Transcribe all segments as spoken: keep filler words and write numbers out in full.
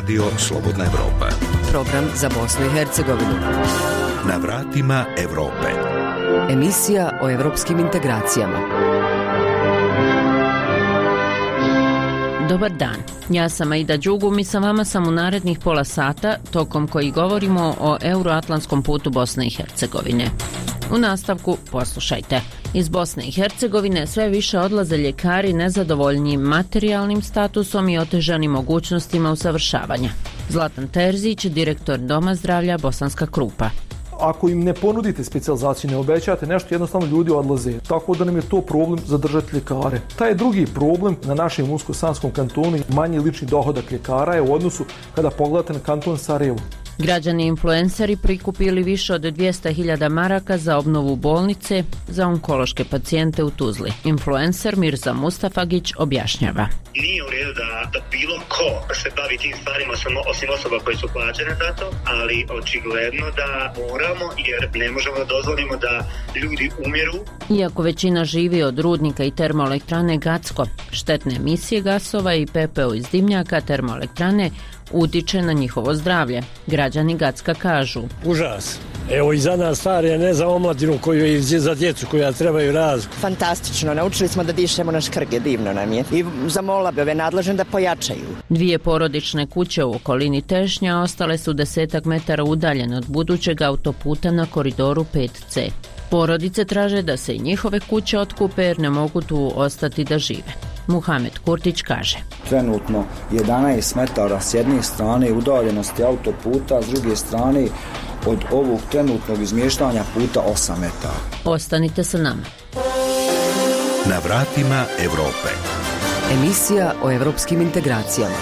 Radio Slobodna Evropa. Program za Bosnu i Hercegovinu. Na vratima Evrope. Emisija o evropskim integracijama. Dobar dan, ja sam Aida Đugum i sa vama sam u narednih pola sata, tokom koji govorimo o euroatlantskom putu Bosne i Hercegovine. U nastavku poslušajte. Iz Bosne i Hercegovine sve više odlaze ljekari nezadovoljni materijalnim statusom i otežanim mogućnostima usavršavanja. Zlatan Terzić, direktor Doma zdravlja Bosanska Krupa. Ako im ne ponudite specijalizaciju, ne obećate nešto, jednostavno ljudi odlaze. Tako da nam je to problem zadržati ljekare. Taj drugi problem na našem Unsko-Sanskom kantonu, manji lični dohodak ljekara je u odnosu kada pogledate na kanton Sarajevo. Građani influenceri prikupili više od dvjesto hiljada maraka za obnovu bolnice za onkološke pacijente u Tuzli. Influencer Mirza Mustafagić objašnjava. Nije u redu da, da bilo ko se bavi tim stvarima osim osoba koje su plaćene za to, ali očigledno da moramo, jer ne možemo da dozvolimo da ljudi umiru. Iako većina živi od rudnika i termoelektrane Gacko, štetne emisije gasova i pepeo iz dimnjaka termoelektrane utiče na njihovo zdravlje. Građani Gacka kažu: užas. Evo i za nas stare, ne za omladinu koju i za djecu koja trebaju raz. Fantastično, naučili smo da dišemo na škrge, divno nam je. I zamolila bi ove nadležne da pojačaju. Dvije porodične kuće u okolini Tešnja ostale su desetak metara udaljene od budućeg autoputa na koridoru pet ce. Porodice traže da se i njihove kuće otkupe jer ne mogu tu ostati da žive. Muhamed Kurtić kaže: trenutno jedanaest metara s jedne strane udaljenosti autoputa, s druge strane od ovog trenutnog izmještanja puta osam metara. Ostanite sa nama. Na vratima Evrope. Emisija o evropskim integracijama.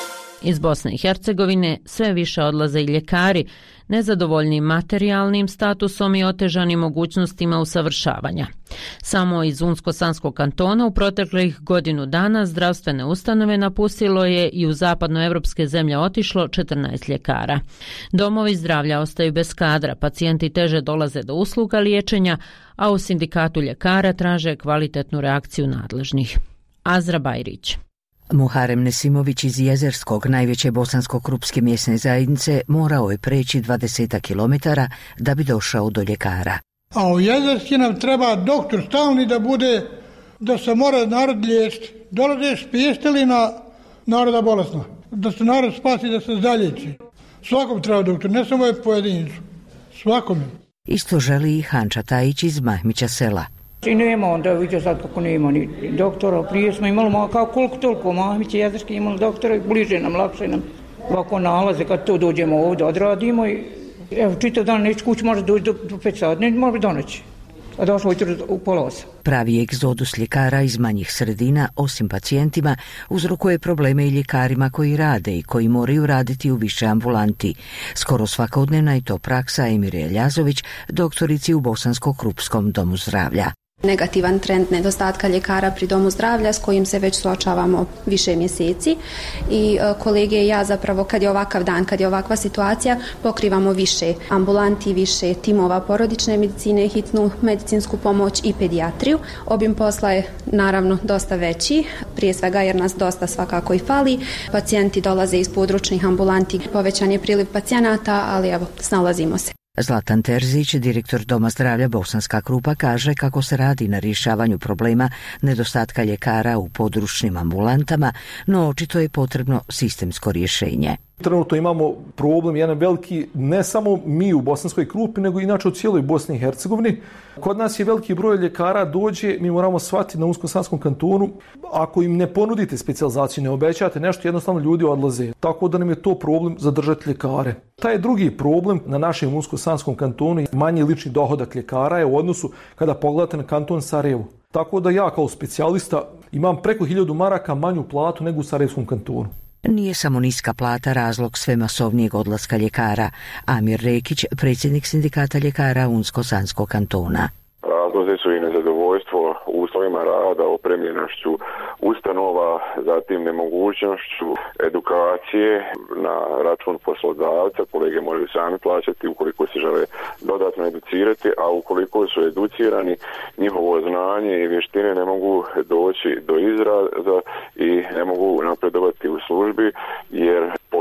Iz Bosne i Hercegovine sve više odlaze i ljekari, nezadovoljni materijalnim statusom i otežanim mogućnostima usavršavanja. Samo iz Unsko-Sanskog kantona u proteklih godinu dana zdravstvene ustanove napustilo je i u zapadnoevropske zemlje otišlo četrnaest ljekara. Domovi zdravlja ostaju bez kadra, pacijenti teže dolaze do usluga liječenja, a u sindikatu ljekara traže kvalitetnu reakciju nadležnih. Azra Bajrić. Muharem Nesimović iz Jezerskog, najveće bosansko-krupske mjesne zajednice, morao je preći dvadeset kilometara da bi došao do ljekara. A u Jezerski nam treba doktor stalni da bude, da se mora narod liječiti. Dolaziš pijestelina naroda bolesna, da se narod spasi, da se zalječi. Svakom treba doktor, ne samo je pojedincu, svakome. Isto želi i Hanča Tajić iz Mahmića sela. I nema onda, vidio sad kako nema ni doktora, prije smo imali kao koliko toliko, Mahmiće Jezerski imali doktora i bliže nam, lakše nam ovako nalaze kad to dođemo ovdje, odradimo i evo čitav dan neći kući, može doći do, do pet sati, ne može do noći, a došlo jutro u pola osam. Pravi egzodus ljekara iz manjih sredina, osim pacijentima, uzrokuje probleme i ljekarima koji rade i koji moraju raditi u više ambulanti. Skoro svakodnevna je to praksa Emire Eljazović, doktorici u Bosansko-Krupskom domu zdravlja. Negativan trend nedostatka ljekara pri domu zdravlja s kojim se već suočavamo više mjeseci i kolege i ja zapravo kad je ovakav dan, kad je ovakva situacija pokrivamo više ambulanti, više timova porodične medicine, hitnu medicinsku pomoć i pedijatriju. Obim posla je naravno dosta veći, prije svega jer nas dosta svakako i fali. Pacijenti dolaze iz područnih ambulanti, povećan je priliv pacijenata, ali evo, snalazimo se. Zlatan Terzić, direktor Doma zdravlja Bosanska Krupa, kaže kako se radi na rješavanju problema nedostatka ljekara u područnim ambulantama, no očito je potrebno sistemsko rješenje. Trenutno imamo problem jedan veliki, ne samo mi u Bosanskoj Krupi, nego inače u cijeloj Bosni i Hercegovini. Kod nas je veliki broj ljekara dođe, mi moramo shvatiti na Unsko-Sanskom kantonu, ako im ne ponudite specijalizaciju, ne obećate nešto, jednostavno ljudi odlaze. Tako da nam je to problem zadržati ljekare. Taj drugi problem na našem Unsko-Sanskom kantonu, manji lični dohodak ljekara je u odnosu kada pogledate na kanton Sarajevo. Tako da ja kao specijalista imam preko hiljadu maraka manju platu nego u Sarajevskom kantonu. Nije samo niska plata razlog sve masovnijeg odlaska ljekara. Amir Rekić, predsjednik sindikata ljekara Unsko-Sanskog kantona. Razlozi su i nezadovoljstvo uslovima rada, opremljenošću ustanova, zatim nemogućnošću edukacije na račun poslodavca. Kolege moraju sami plaćati ukoliko se žele dodatno educirati, a ukoliko su educirani, njihovo znanje i vještine ne mogu doći do izraza i ne mogu napredovati u službi, jer po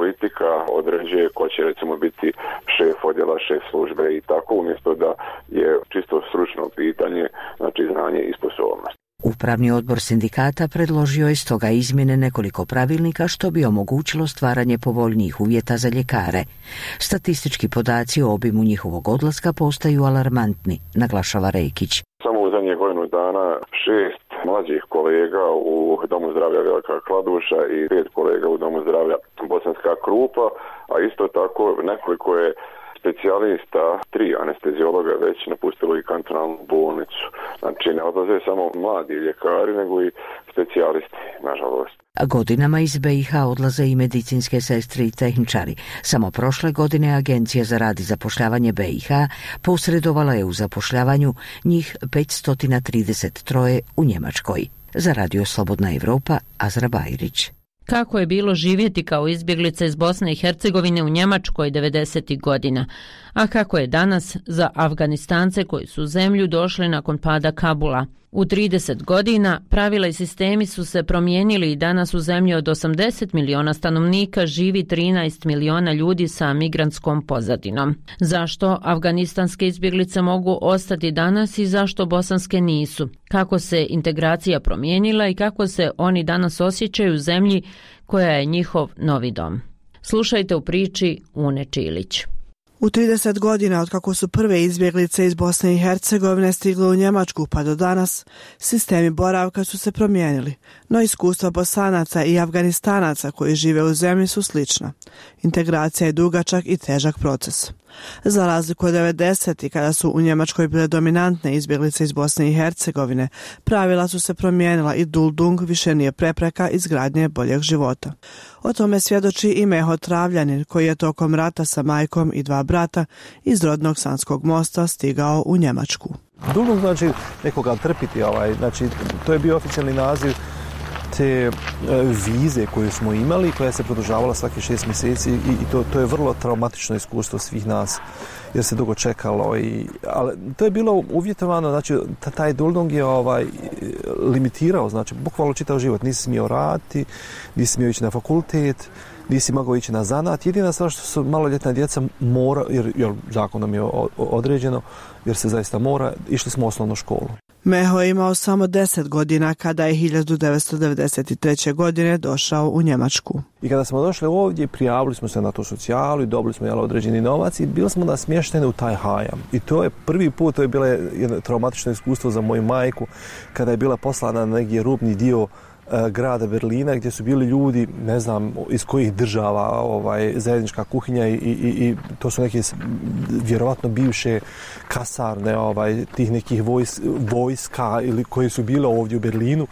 politika određuje ko će recimo biti šef odjela, šef službe i tako, umjesto da je čisto stručno pitanje, znači znanje i sposobnost. Upravni odbor sindikata predložio je stoga izmjene nekoliko pravilnika što bi omogućilo stvaranje povoljnijih uvjeta za ljekare. Statistički podaci o obimu njihovog odlaska postaju alarmantni, naglašava Rejkić. Samo u zadnje godinu dana šest mlađih kolega u Domu zdravlja Velika Kladuša i pet kolega u Domu zdravlja Bosanska Krupa, a isto tako nekoliko je specijalista, tri anesteziologa već napustilo i kantonalnu bolnicu. Znači ne odlaze samo mladi ljekari, nego i specijalisti, nažalost. Godinama iz B i H odlaze i medicinske sestre i tehničari. Samo prošle godine Agencija za rad i zapošljavanje B i H posredovala je u zapošljavanju njih petsto trideset tri u Njemačkoj. Za Radio Slobodna Evropa, Azra Bajrić. Kako je bilo živjeti kao izbjeglica iz Bosne i Hercegovine u Njemačkoj devedesetih godina, a kako je danas za Afganistance koji su u zemlju došli nakon pada Kabula. U trideset godina pravila i sistemi su se promijenili i danas u zemlji od osamdeset miliona stanovnika živi trinaest miliona ljudi sa migrantskom pozadinom. Zašto afganistanske izbjeglice mogu ostati danas i zašto bosanske nisu? Kako se integracija promijenila i kako se oni danas osjećaju u zemlji koja je njihov novi dom? Slušajte u priči Une Čilić. U trideset godina od kako su prve izbjeglice iz Bosne i Hercegovine stigle u Njemačku pa do danas, sistemi boravka su se promijenili, no iskustva Bosanaca i Afganistanaca koji žive u zemlji su slična. Integracija je dugačak i težak proces. Za razliku od devedesetih kada su u Njemačkoj bile dominantne izbjeglice iz Bosne i Hercegovine, pravila su se promijenila i Duldung više nije prepreka izgradnje boljeg života. O tome svjedoči i Meho Travljanin koji je tokom rata sa majkom i dva brata iz rodnog Sanskog mosta stigao u Njemačku. Duldung znači nekoga trpiti, ovaj, znači to je bio oficijalni naziv te vize koju smo imali, koja se produžavala svaki šest mjeseci i, i to, to je vrlo traumatično iskustvo svih nas jer se dugo čekalo. I, ali to je bilo uvjetovano, znači taj Duldung je ovaj, limitirao, znači bukvalno čitav život. Nisi smio raditi, nisi smio ići na fakultet, nisi mogao ići na zanat. Jedina stvar što su maloljetna djeca mora, jer, jer zakonom je određeno, jer se zaista mora, išli smo u osnovnu školu. Meho je imao samo deset godina kada je hiljadu devetsto devedeset treće. godine došao u Njemačku. I kada smo došli ovdje, prijavili smo se na tu socijalu i dobili smo jel, određeni novac i bili smo da smješteni u taj hajam. I to je prvi put, to je bilo jedno traumatično iskustvo za moju majku kada je bila poslana na neki rubni dio grada Berlina gdje su bili ljudi, ne znam iz kojih država, ovaj, zajednička kuhinja i, i, i to su neke vjerovatno bivše kasarne ovaj, tih nekih vojs, vojska ili koje su bile ovdje u Berlinu.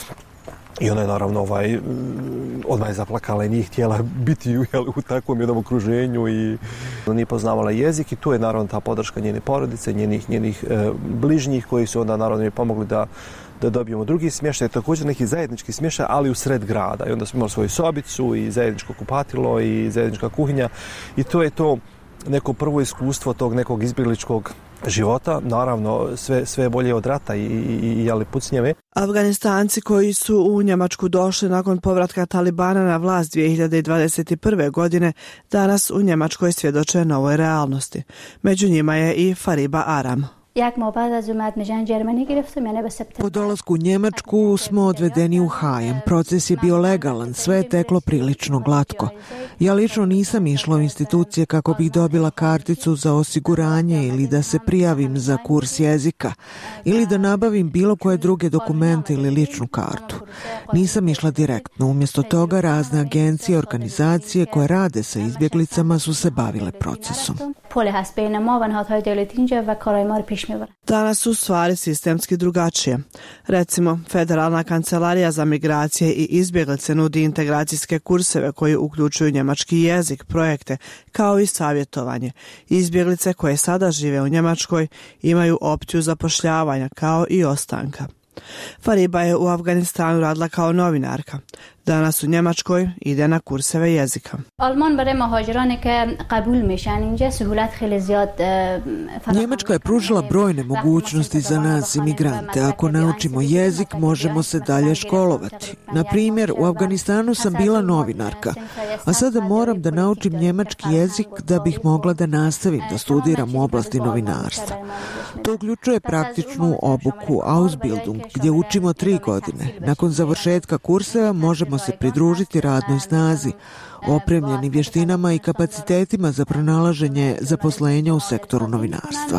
I ona je naravno ovaj, odmah je zaplakala i nije htjela biti jel, u takvom jednom okruženju i nije poznavala jezik i tu je naravno ta podrška njene porodice, njenih, njenih e, bližnjih koji su onda naravno je pomogli da da dobijemo drugi smještaj, također neki zajednički smještaj, ali u sred grada. I onda smo imali svoju sobicu i zajedničko kupatilo i zajednička kuhinja i to je to neko prvo iskustvo tog nekog izbjegličkog života, naravno sve, sve bolje od rata i, i, i ali pucnjeve. Afganistanci koji su u Njemačku došli nakon povratka Talibana na vlast dvije hiljade dvadeset prve. godine danas u Njemačkoj svjedoče novoj realnosti. Među njima je i Fariba Aram. Po dolasku u Njemačku smo odvedeni u hajam. Proces je bio legalan, sve je teklo prilično glatko. Ja lično nisam išla u institucije kako bih dobila karticu za osiguranje ili da se prijavim za kurs jezika ili da nabavim bilo koje druge dokumente ili ličnu kartu. Nisam išla direktno, umjesto toga razne agencije i organizacije koje rade sa izbjeglicama su se bavile procesom. Danas su stvari sistemski drugačije. Recimo, Federalna kancelarija za migracije i izbjeglice nudi integracijske kurseve koji uključuju njemački jezik, projekte, kao i savjetovanje. Izbjeglice koje sada žive u Njemačkoj imaju opciju zapošljavanja kao i ostanka. Fariba je u Afganistanu radila kao novinarka. Danas u Njemačkoj ide na kurseve jezika. Njemačka je pružila brojne mogućnosti za nas imigrante. Ako naučimo jezik, možemo se dalje školovati. Na primjer, u Afganistanu sam bila novinarka, a sada moram da naučim njemački jezik da bih mogla da nastavim da studiram u oblasti novinarstva. To uključuje praktičnu obuku Ausbildung, gdje učimo tri godine. Nakon završetka kurseva možemo se pridružiti radnoj snazi, opremljeni vještinama i kapacitetima za pronalaženje zaposlenja u sektoru novinarstva.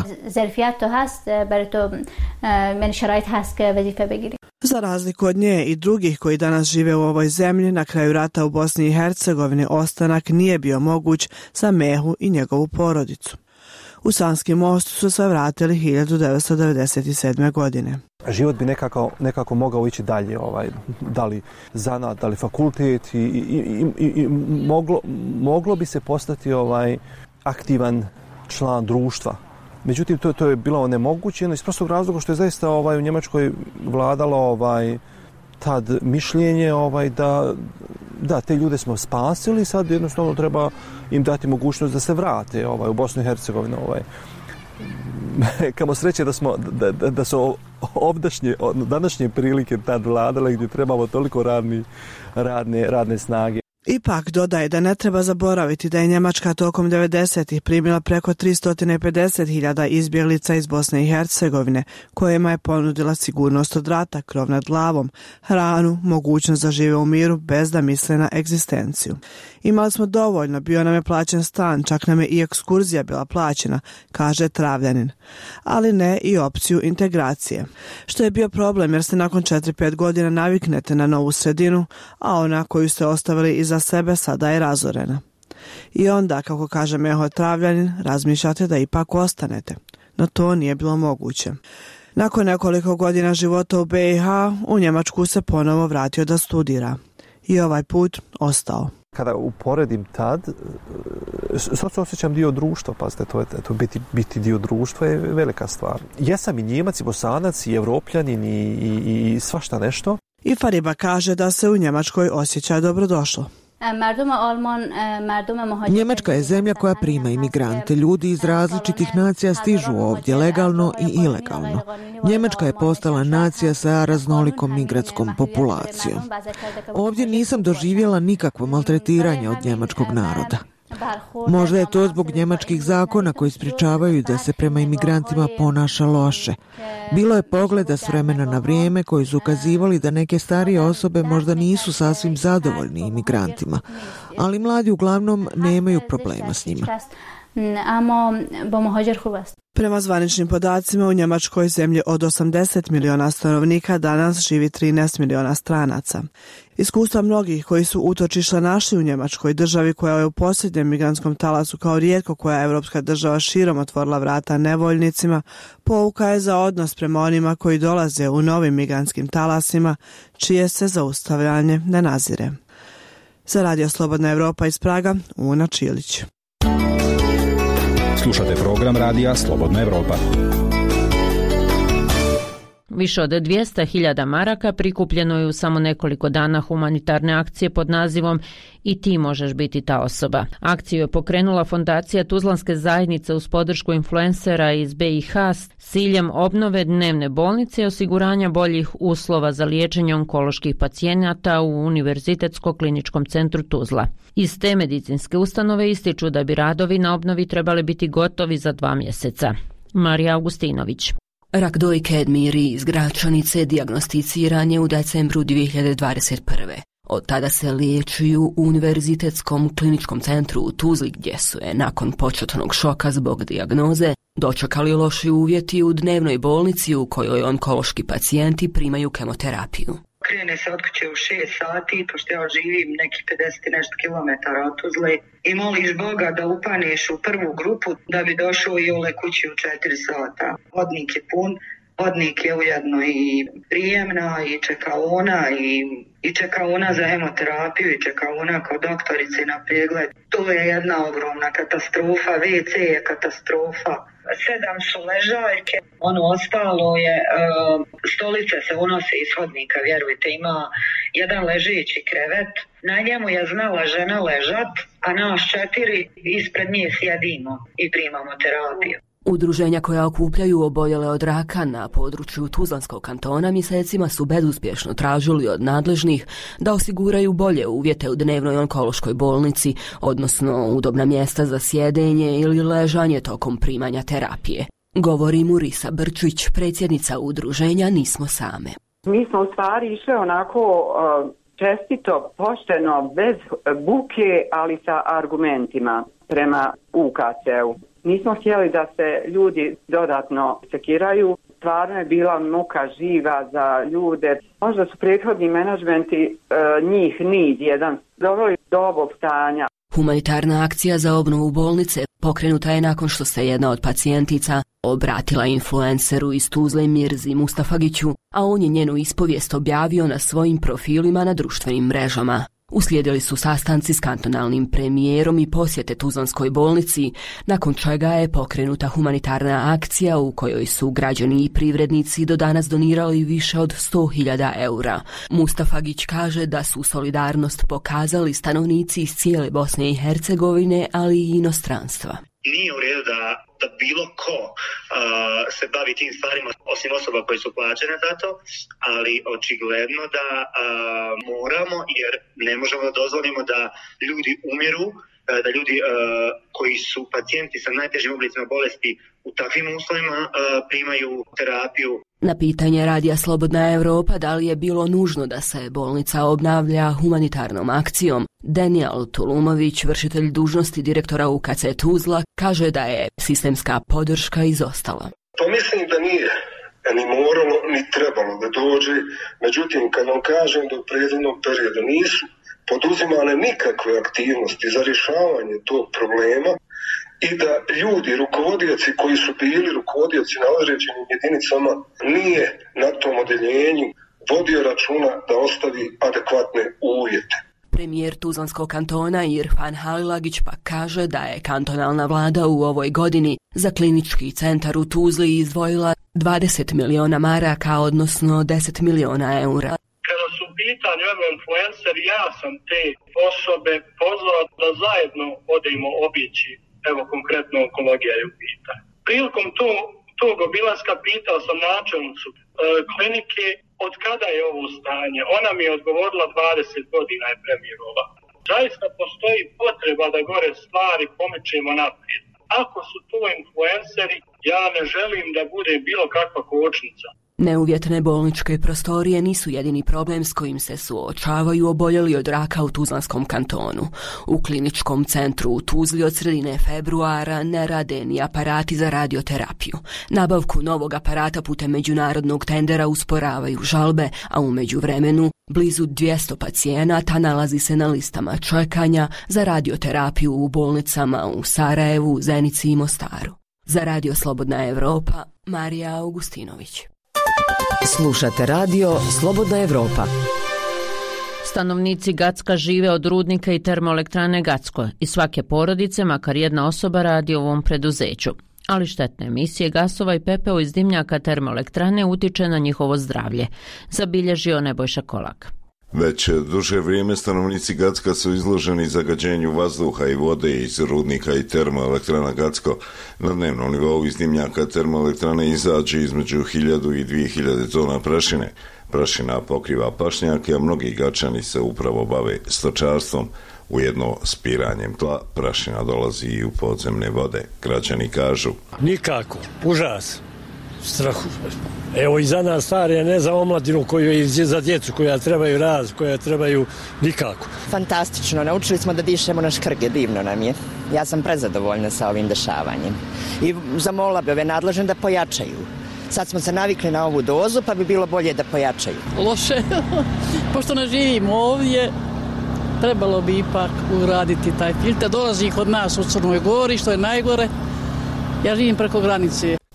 Za razliku od nje i drugih koji danas žive u ovoj zemlji, na kraju rata u Bosni i Hercegovini ostanak nije bio moguć za Mehu i njegovu porodicu. U Sanski Most su se vratili hiljadu devetsto devedeset sedme. godine. Život bi nekako, nekako mogao ići dalje, ovaj, da li zanat, da li fakultet i, i, i, i moglo, moglo bi se postati ovaj aktivan član društva. Međutim, to, to je bilo nemoguće iz prostog razloga što je zaista ovaj, u Njemačkoj vladalo ovaj, tad mišljenje ovaj, da, da te ljude smo spasili, sad jednostavno treba im dati mogućnost da se vrate ovaj, u Bosnu i Hercegovinu. Ovaj. Kamo sreće da smo da, da, da su ovdašnje, današnje prilike tad vladale gdje trebamo toliko radni, radne, radne snage. Ipak dodaje da ne treba zaboraviti da je Njemačka tokom devedesetih primila preko tristo pedeset hiljada izbjeglica iz Bosne i Hercegovine, kojima je ponudila sigurnost od rata, krov nad glavom, hranu, mogućnost da žive u miru bez da misle na egzistenciju. Imali smo dovoljno, bio nam je plaćen stan, čak nam je i ekskurzija bila plaćena, kaže Travljanin, ali ne i opciju integracije. Što je bio problem jer se nakon četiri pet godina naviknete na novu sredinu, a ona koju ste ostavili iza sebe sada je razorena. I onda, kako kaže Meho Travljanin, razmišljate da ipak ostanete, no to nije bilo moguće. Nakon nekoliko godina života u be i ha, u Njemačku se ponovo vratio da studira. I ovaj put ostao. Kada uporedim tad, sad se osjećam dio društva, pazite, to je, to biti, biti dio društva je velika stvar. Jesam i Njemac, i Bosanac, i Evropljanin, i, i, i svašta nešto. I Fariba kaže da se u Njemačkoj osjeća dobrodošlo. Njemačka je zemlja koja prima imigrante. Ljudi iz različitih nacija stižu ovdje legalno i ilegalno. Njemačka je postala nacija sa raznolikom migratskom populacijom. Ovdje nisam doživjela nikakvo maltretiranje od njemačkog naroda. Možda je to zbog njemačkih zakona koji sprječavaju da se prema imigrantima ponaša loše. Bilo je pogleda s vremena na vrijeme koji su ukazivali da neke starije osobe možda nisu sasvim zadovoljni imigrantima, ali mladi uglavnom nemaju problema s njima. Prema zvaničnim podacima u Njemačkoj zemlji od osamdeset miliona stanovnika danas živi trinaest miliona stranaca. Iskustva mnogih koji su utočišta našli u Njemačkoj, državi koja je u posljednjem migrantskom talasu kao rijetko koja evropska država širom otvorila vrata nevoljnicima, pouka je za odnos prema onima koji dolaze u novim migrantskim talasima, čije se zaustavljanje ne nazire. Za Radio Slobodna Evropa iz Praga, Una Čilić. Slušate program Radija Slobodna Evropa. Više od dvjesto hiljada maraka prikupljeno je u samo nekoliko dana humanitarne akcije pod nazivom I ti možeš biti ta osoba. Akciju je pokrenula fondacija Tuzlanske zajednice uz podršku influencera iz be i ha s ciljem obnove dnevne bolnice i osiguranja boljih uslova za liječenje onkoloških pacijenata u Univerzitetsko-kliničkom centru Tuzla. Iz te medicinske ustanove ističu da bi radovi na obnovi trebali biti gotovi za dva mjeseca. Marija Augustinović. Rak dojke Edmiri iz Gračanice dijagnosticiran je u decembru dvije hiljade dvadeset prve. Od tada se liječuju u Univerzitetskom kliničkom centru u Tuzli gdje su je nakon početnog šoka zbog dijagnoze dočekali loši uvjeti u dnevnoj bolnici u kojoj onkološki pacijenti primaju kemoterapiju. Krene se od kuće u šest sati, pošto ja živim nekih pedeset i nešto kilometara od Tuzle i moliš Boga da upaneš u prvu grupu da bi došao i ole kući u četiri sata. Hodnik je pun, Hodnik je ujedno i prijemna i čekaona i, i čekaona za hemoterapiju i čekaona kod doktorice na pregled. To je jedna ogromna katastrofa, ve ce je katastrofa. Sedam su ležaljke, ono ostalo je, e, stolice se unose iz hodnika, vjerujte, ima jedan ležeći krevet, na njemu je znala žena ležat, a nas četiri ispred nje sjedimo i primamo terapiju. Udruženja koja okupljaju oboljele od raka na području Tuzlanskog kantona mjesecima su bezuspješno tražili od nadležnih da osiguraju bolje uvjete u dnevnoj onkološkoj bolnici, odnosno udobna mjesta za sjedenje ili ležanje tokom primanja terapije. Govori Murisa Brčić, predsjednica udruženja Nismo same. Mi smo u stvari išli onako uh, čestito, pošteno, bez buke, ali sa argumentima prema U K C-u. Nismo htjeli da se ljudi dodatno sekiraju. Stvarno je bila muka živa za ljude. Možda su prethodni menadžmenti e, njih nid jedan doveli do ovog stanja. Humanitarna akcija za obnovu bolnice pokrenuta je nakon što se jedna od pacijentica obratila influenceru iz Tuzle Mirzi Mustafagiću, a on je njenu ispovijest objavio na svojim profilima na društvenim mrežama. Uslijedili su sastanci s kantonalnim premijerom i posjete Tuzlanskoj bolnici, nakon čega je pokrenuta humanitarna akcija u kojoj su građani i privrednici do danas donirali više od sto hiljada eura. Mustafagić kaže da su solidarnost pokazali stanovnici iz cijele Bosne i Hercegovine, ali i inostranstva. Nije u redu da, da bilo ko uh, se bavi tim stvarima, osim osoba koje su plaćene za to, ali očigledno da uh, moramo, jer ne možemo da dozvolimo da ljudi umiru, uh, da ljudi uh, koji su pacijenti sa najtežim oblicima bolesti u takvim uslovima uh, primaju terapiju. Na pitanje Radija Slobodna Evropa da li je bilo nužno da se bolnica obnavlja humanitarnom akcijom, Daniel Tulumović, vršitelj dužnosti direktora U K C Tuzla, kaže da je sistemska podrška izostala. Pa mislim da nije ni moralo, ni trebalo da dođe. Međutim, kad vam kažem da u prethodnom periodu nisu poduzimane nikakve aktivnosti za rješavanje tog problema i da ljudi, rukovodioci koji su bili rukovodioci na određenim jedinicama, nije na tom odeljenju vodio računa da ostavi adekvatne uvjete. Premijer Tuzlanskog kantona Irfan Halilagić pa kaže da je kantonalna vlada u ovoj godini za klinički centar u Tuzli izdvojila dvadeset miliona maraka, odnosno deset miliona eura. Kada su u pitanju influenceri, ja sam te osobe pozvao da zajedno odemo obići, evo konkretno onkologija je u pitanju. Prilikom to, tog obilaska pitao sam načelnicu e, klinike od kada je ovo stanje. Ona mi je odgovorila dvadeset godina je premijerova. Zaista postoji potreba da gore stvari pomičemo naprijed. Ako su to influenceri, ja ne želim da bude bilo kakva kočnica. Neuvjetne bolničke prostorije nisu jedini problem s kojim se suočavaju oboljeli od raka u Tuzlanskom kantonu. U kliničkom centru u Tuzli od sredine februara ne rade ni aparati za radioterapiju. Nabavku novog aparata putem međunarodnog tendera usporavaju žalbe, a u međuvremenu blizu dvjesto pacijenata nalazi se na listama čekanja za radioterapiju u bolnicama u Sarajevu, Zenici i Mostaru. Za Radio Slobodna Evropa, Marija Augustinović. Slušate radio Slobodna Evropa. Stanovnici Gacka žive od rudnika i termoelektrane Gacko i svake porodice, makar jedna osoba, radi u ovom preduzeću. Ali štetne emisije gasova i pepeo iz dimnjaka termoelektrane utiče na njihovo zdravlje, zabilježio Nebojša Kolak. Već duže vrijeme stanovnici Gacka su izloženi zagađenju vazduha i vode iz rudnika i termoelektrana Gacko. Na dnevnom nivou iz dimnjaka termoelektrane izađe između hiljadu i dvije hiljade tona prašine. Prašina pokriva pašnjake, a mnogi Gačani se upravo bave stočarstvom. Ujedno spiranjem tla prašina dolazi i u podzemne vode. Građani kažu: nikako, užas, strahu. Evo i za nas starije, ne za omladinu koju i za djecu koja trebaju raz, koja trebaju nikako. Fantastično, naučili smo da dišemo na škrge, divno nam je. Ja sam prezadovoljna sa ovim dešavanjem. I zamolila bi ove nadležne da pojačaju. Sad smo se navikli na ovu dozu, pa bi bilo bolje da pojačaju. Loše, pošto ne živimo ovdje, trebalo bi ipak uraditi taj filter. Dolazi kod nas u Crnoj Gori, što je najgore. Ja živim preko granice.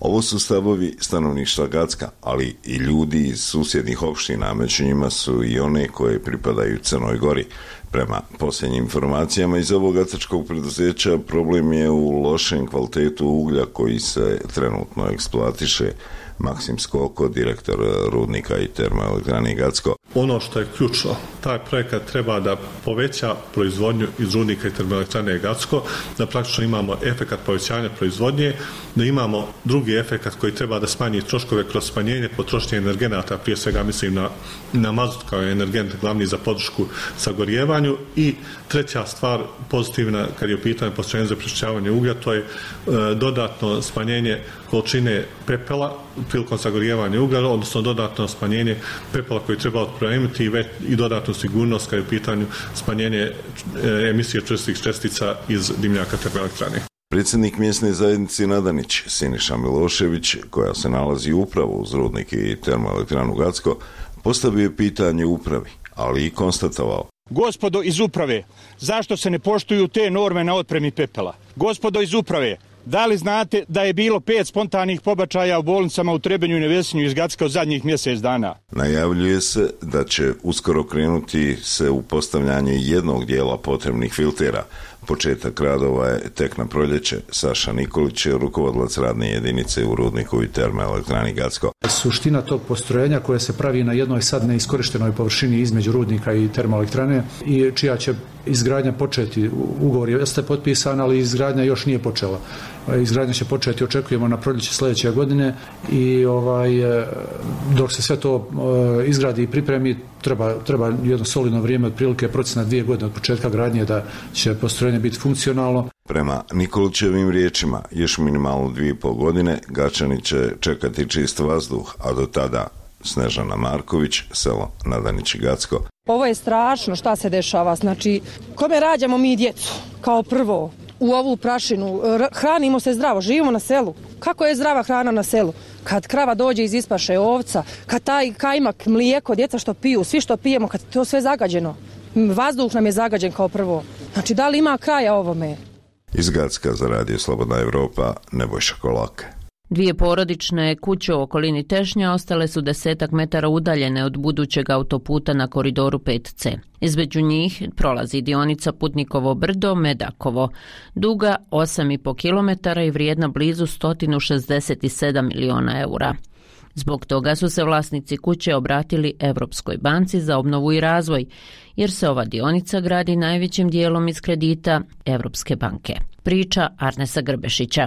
Ovo su stavovi stanovništva Gacka, ali i ljudi iz susjednih opština, među njima su i one koje pripadaju Crnoj Gori. Prema posljednjim informacijama iz ovog gackačkog preduzeća, problem je u lošem kvalitetu uglja koji se trenutno eksploatiše. Maksim Skoko, direktor rudnika i termoelektrane Gacko. Ono što je ključno, taj projekat treba da poveća proizvodnju iz rudnika i termoelektrane Gacko, da praktično imamo efekat povećanja proizvodnje, da imamo drugi efekat koji treba da smanji troškove kroz smanjenje potrošnje energenata, prije svega mislim na, na mazut kao energent glavni za podršku sagorijevanju, i treća stvar pozitivna kad je u pitanju postrojenja za pročišćavanje uglja, to je e, dodatno smanjenje količine pepela prilikom sagorijevanja uglja, odnosno dodatno smanjenje pepela koji treba otpremiti i, i dodatnu sigurnost kad je u pitanju smanjenje e, emisije čvrstih čestica iz dimnjaka termoelektrane. Predsjednik mjesne zajednice Nadanić, Siniša Milošević, koja se nalazi upravo uz rudnik i termoelektranu Gacko, postavio je pitanje upravi, ali i konstatovao. Gospodo iz uprave, zašto se ne poštuju te norme na otpremi pepela? Gospodo iz uprave, da li znate da je bilo pet spontanih pobačaja u bolnicama u Trebenju i Nevesinju iz Gacka od zadnjih mjesec dana? Najavljuje se da će uskoro krenuti se u postavljanje jednog dijela potrebnih filtera. Početak radova je tek na proljeće. Saša Nikolić je rukovodilac radne jedinice u rudniku i termoelektrani Gacko. Suština tog postrojenja koje se pravi na jednoj sad neiskorištenoj površini između rudnika i termoelektrane i čija će izgradnja početi, ugovor jeste potpisan, ali izgradnja još nije počela. Izgradnja će početi, očekujemo na proljeće sljedeće godine i ovaj, dok se sve to izgradi i pripremi, treba, treba jedno solidno vrijeme, otprilike procjena dvije godine od početka gradnje da će postrojenje biti funkcionalno. Prema Nikolićevim riječima, još minimalno dvije i pol godine Gačani će čekati čist vazduh, a do tada Snežana Marković, selo Nadanić i Gacko. Ovo je strašno šta se dešava, znači kome rađamo mi djecu kao prvo u ovu prašinu, hranimo se zdravo, živimo na selu. Kako je zdrava hrana na selu? Kad krava dođe iz ispaše, ovca, kad taj kajmak, mlijeko, djeca što piju, svi što pijemo, kad to sve zagađeno. Vazduh nam je zagađen kao prvo. Znači da li ima kraja ovome? Iz Gacka za Radio Slobodna Evropa, Nebojša Kolak. Dvije porodične kuće u okolini Tešnja ostale su desetak metara udaljene od budućeg autoputa na koridoru pet ce. Između njih prolazi dionica Putnikovo brdo Medakovo, duga osam i po kilometara i vrijedna blizu sto šezdeset sedam miliona eura. Zbog toga su se vlasnici kuće obratili Evropskoj banci za obnovu i razvoj, jer se ova dionica gradi najvećim dijelom iz kredita Evropske banke. Priča Arnesa Grbešića.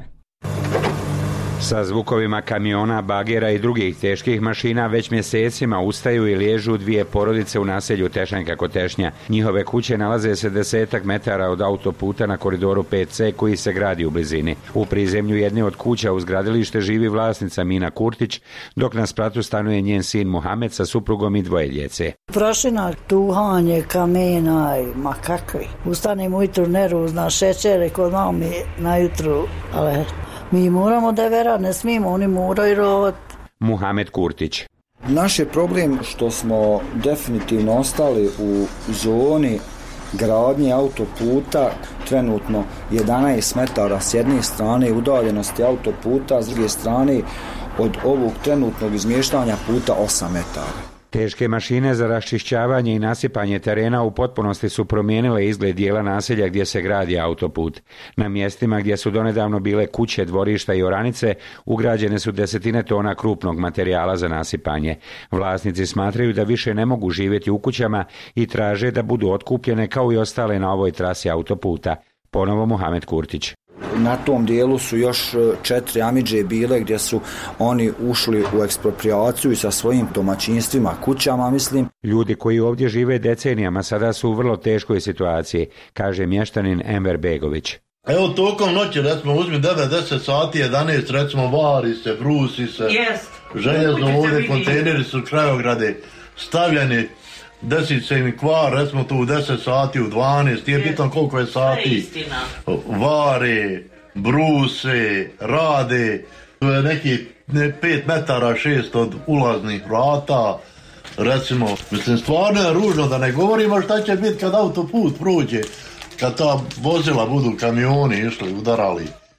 Sa zvukovima kamiona, bagera i drugih teških mašina već mjesecima ustaju i liježu dvije porodice u naselju Tešanjka kod Tešnja. Njihove kuće nalaze se desetak metara od autoputa na koridoru pet ce koji se gradi u blizini. U prizemlju jedne od kuća uz gradilište živi vlasnica Mina Kurtić, dok na spratu stanuje njen sin Muhamed sa suprugom i dvoje djece. Prašina, tuhanje, kamena, ma kakvi. Ustanem ujutru nervozna, šećere kod mami najutru, ali mi moramo da vera, ne smijemo, oni moraju rovat. Muhamed Kurtić. Naš je problem što smo definitivno ostali u zoni gradnje autoputa, trenutno jedanaest metara s jedne strane udaljenosti autoputa, s druge strane od ovog trenutnog izmještanja puta osam metara. Teške mašine za raščišćavanje i nasipanje terena u potpunosti su promijenile izgled dijela naselja gdje se gradi autoput. Na mjestima gdje su donedavno bile kuće, dvorišta i oranice, ugrađene su desetine tona krupnog materijala za nasipanje. Vlasnici smatraju da više ne mogu živjeti u kućama i traže da budu otkupljene kao i ostale na ovoj trasi autoputa. Ponovo Muhamed Kurtić. Na tom dijelu su još četiri amidže bile gdje su oni ušli u eksproprijaciju i sa svojim domaćinstvima, kućama, mislim. Ljudi koji ovdje žive decenijama sada su u vrlo teškoj situaciji, kaže mještanin Enver Begović. Evo tokom noći, recimo, uzmi devet deset sati, jedanaest, recimo, vari se, brusi se, yes. Željezno ovdje, kontejneri su krajograde stavljeni, desi se im kvar, recimo tu u deset sati, u dvanaest, nije bitan koliko je sati, vari, bruse, rade, to je neki pet metara, šest od ulaznih vrata, recimo, mislim, stvarno je ružno da ne govorimo šta će biti kad autoput prođe, kad ta vozila budu kamioni išli, udarali.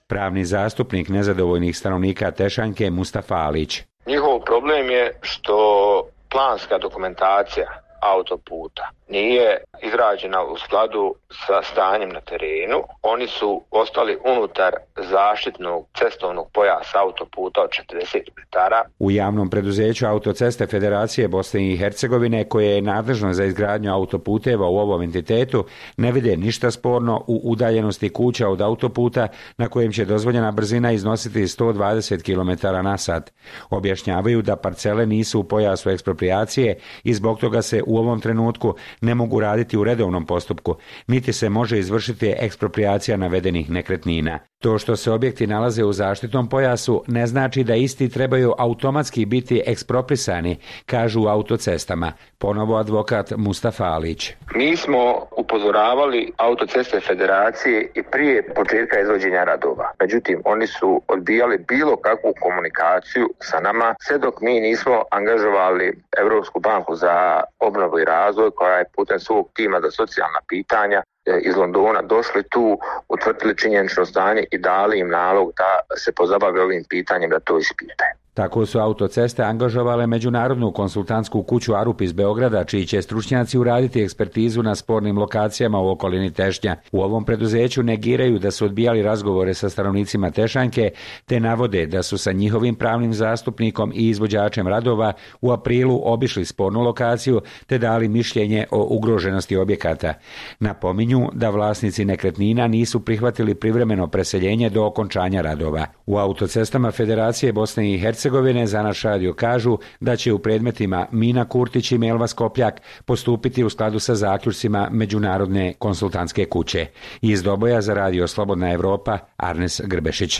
Pravni zastupnik nezadovoljnih stanovnika Tešanjke Mustafa Alić. Njihov problem je što planska dokumentacija autoputa nije izrađena u skladu sa stanjem na terenu. Oni su ostali unutar zaštitnog cestovnog pojasa autoputa od četrdeset metara. U javnom preduzeću Autoceste Federacije Bosne i Hercegovine, koje je nadležno za izgradnju autoputeva u ovom entitetu, ne vide ništa sporno u udaljenosti kuća od autoputa na kojem će dozvoljena brzina iznositi sto dvadeset kilometara na sat. Objašnjavaju da parcele nisu u pojasu eksproprijacije i zbog toga se u ovom trenutku ne mogu raditi u redovnom postupku, niti se može izvršiti eksproprijacija navedenih nekretnina. To što se objekti nalaze u zaštitnom pojasu ne znači da isti trebaju automatski biti eksproprisani, kažu u Autocestama, ponovo advokat Mustafa Alić. Mi smo upozoravali Autoceste Federacije i prije početka izvođenja radova. Međutim, oni su odbijali bilo kakvu komunikaciju sa nama, sve dok mi nismo angažovali Europsku banku za obnovu i razvoj, koja je putem svog tima za socijalna pitanja iz Londona došli tu, utvrdili činjenično stanje i dali im nalog da se pozabave ovim pitanjem, da to ispitaju. Tako su Autoceste angažovale međunarodnu konsultantsku kuću Arup iz Beograda, čiji će stručnjaci uraditi ekspertizu na spornim lokacijama u okolini Tešnja. U ovom preduzeću negiraju da su odbijali razgovore sa stanovnicima Tešanjke, te navode da su sa njihovim pravnim zastupnikom i izvođačem radova u aprilu obišli spornu lokaciju te dali mišljenje o ugroženosti objekata. Napominju da vlasnici nekretnina nisu prihvatili privremeno preseljenje do okončanja radova. U Autocestama Federacije Bosne i Hercegovine Hercegovine za naš radio kažu da će u predmetima Mina Kurtić i Melva Skopljak postupiti u skladu sa zaključcima Međunarodne konsultantske kuće. Iz Doboja za radio Slobodna Evropa, Arnes Grbešić.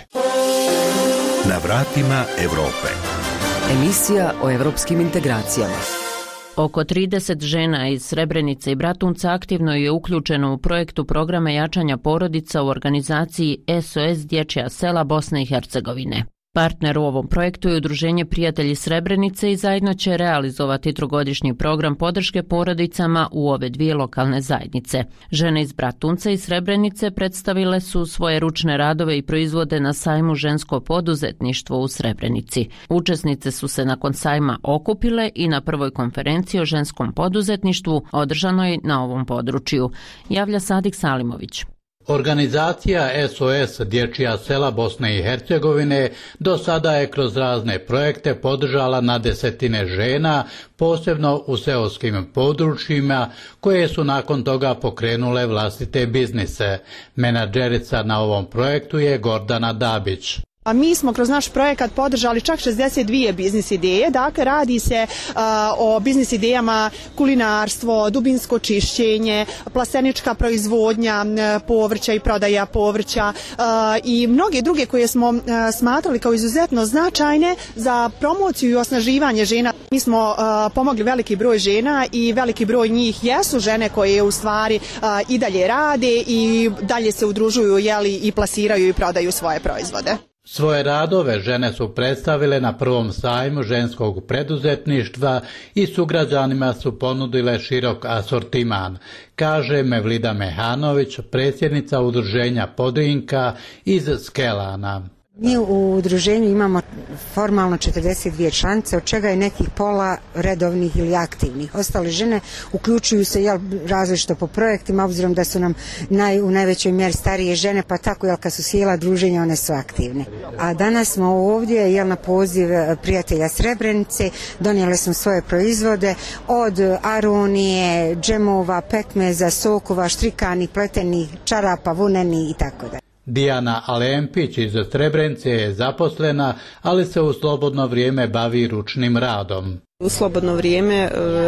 Na vratima Evrope. Emisija o evropskim integracijama. Oko trideset žena iz Srebrenice i Bratunca aktivno je uključeno u projektu programa jačanja porodica u organizaciji S O S Dječja sela Bosne i Hercegovine. Partner u ovom projektu je Udruženje Prijatelji Srebrenice i zajedno će realizovati trogodišnji program podrške porodicama u ove dvije lokalne zajednice. Žene iz Bratunca i Srebrenice predstavile su svoje ručne radove i proizvode na sajmu Žensko poduzetništvo u Srebrenici. Učesnice su se nakon sajma okupile i na prvoj konferenciji o ženskom poduzetništvu održanoj na ovom području. Javlja Sadik Salimović. Organizacija S O S Dječja sela Bosne i Hercegovine do sada je kroz razne projekte podržala na desetine žena, posebno u seoskim područjima, koje su nakon toga pokrenule vlastite biznise. Menadžerica na ovom projektu je Gordana Dabić. A mi smo kroz naš projekat podržali čak šezdeset dvije biznis ideje, dakle radi se uh, o biznis idejama kulinarstvo, dubinsko čišćenje, plastenička proizvodnja povrća i prodaja povrća uh, i mnoge druge koje smo uh, smatrali kao izuzetno značajne za promociju i osnaživanje žena. Mi smo uh, pomogli veliki broj žena i veliki broj njih jesu žene koje u stvari uh, i dalje rade i dalje se udružuju, jeli, i plasiraju i prodaju svoje proizvode. Svoje radove žene su predstavile na prvom sajmu ženskog preduzetništva i sugrađanima su ponudile širok asortiman, kaže Mevlida Mehanović, predsjednica udruženja Podrinka iz Skelana. Mi u udruženju imamo formalno četrdeset dvije članice, od čega je nekih pola redovnih ili aktivnih. Ostale žene uključuju se jel, različito po projektima, obzirom da su nam naj, u najvećoj mjeri starije žene, pa tako jel, kad su sjela druženja one su aktivne. A danas smo ovdje jel, na poziv Prijatelja Srebrenice, donijeli smo svoje proizvode od aronije, džemova, pekmeza, sokova, štrikanih, pletenih, čarapa, vuneni i tako dalje. Dijana Alempić iz Srebrenice je zaposlena, ali se u slobodno vrijeme bavi ručnim radom. U slobodno vrijeme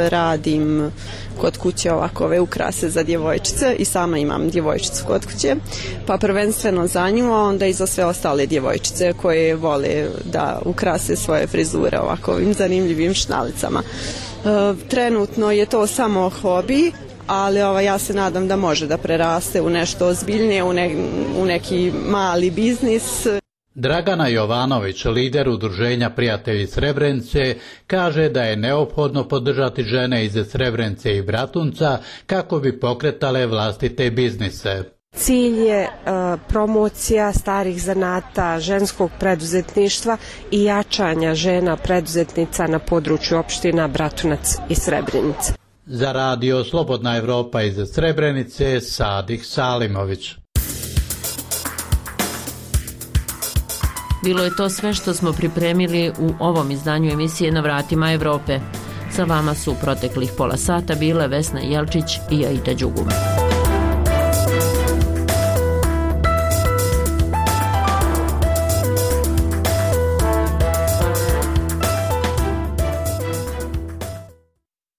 radim kod kuće ovakove ukrase za djevojčice i sama imam djevojčicu kod kuće, pa prvenstveno za nju, a onda i za sve ostale djevojčice koje vole da ukrase svoje frizure ovakvim zanimljivim šnalicama. Trenutno je to samo hobi, ali ova, ja se nadam da može da preraste u nešto ozbiljnije, u, ne, u neki mali biznis. Dragana Jovanović, lider udruženja Prijatelji Srebrenice, kaže da je neophodno podržati žene iz Srebrenice i Bratunca kako bi pokretale vlastite biznise. Cilj je uh, promocija starih zanata, ženskog preduzetništva i jačanja žena preduzetnica na području opština Bratunac i Srebrenica. Za radio Slobodna Evropa iz Srebrenice, Sadih Salimović. Bilo je to sve što smo pripremili u ovom izdanju emisije Na vratima Evrope. Sa vama su u proteklih pola sata bile Vesna Jelčić i Aida Đuguma.